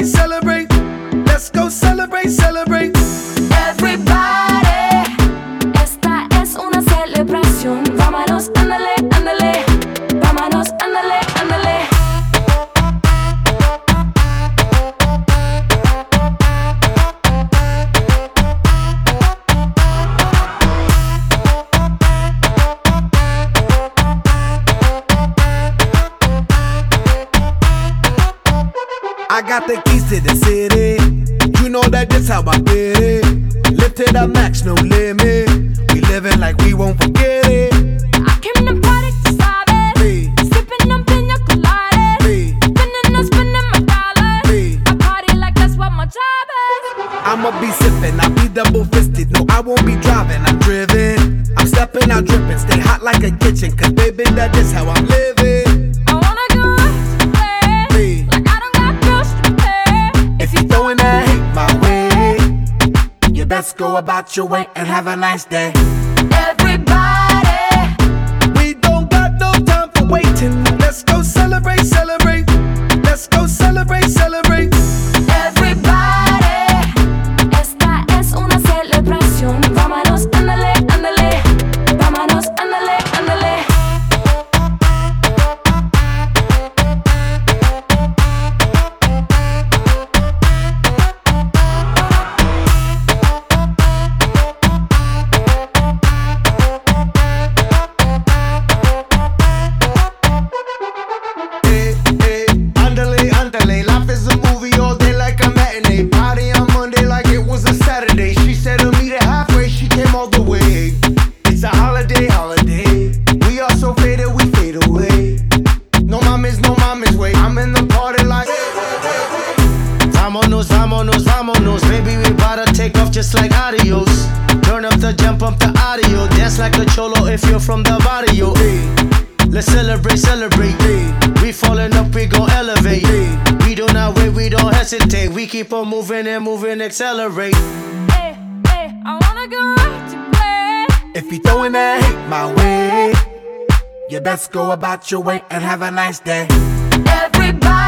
celebrate, celebrate. Let's go celebrate, celebrate. Everybody, esta es una celebración. Vámonos, ándale, ándale. Vámonos, ándale, ándale. I got the keys to the city. You know that this how I did it. Live to the max, no limit. We living like we won't forget it. I came to party, tú sabes. Hey. Sipping on pina coladas. Hey. Spending my dollars. Hey. I party like that's what my job is. I'ma be sipping, I'll be double fisted. No, I won't be driving, I'm driven. I'm stepping out dripping, stay hot like a kitchen. Cause baby, that is how I'm living. I wanna go out to play. Hey. Like I don't got bills to pay. If you throwing that hate my way, you best go about your way and have a nice day. Everybody, We don't got no time for waiting. Let's go celebrate, celebrate. Let's go celebrate, celebrate. everybody, esta es una celebración. Vámonos, ándale, ándale. Vámonos, ándale, ándale. Hey, hey, andale, andale. Life is a movie all day like a matinee. Party on Monday like it was a Saturday. She said to meet her halfway, she came all the way. It's a holiday, holiday. We are so faded, we fade away. No mames, wait. I'm in the party like. Vámonos, vámonos, vámonos. Baby, we about to take off just like adios. Turn up the jump up the audio. Dance like a cholo if you're from the barrio. Let's celebrate, celebrate. We falling up, we gon' elevate. We do not wait, we don't hesitate. We keep on moving and moving, accelerate. Hey, hey, I wanna go out to play. If you throwing that hate my way, you best go about your way and have a nice day. Everybody.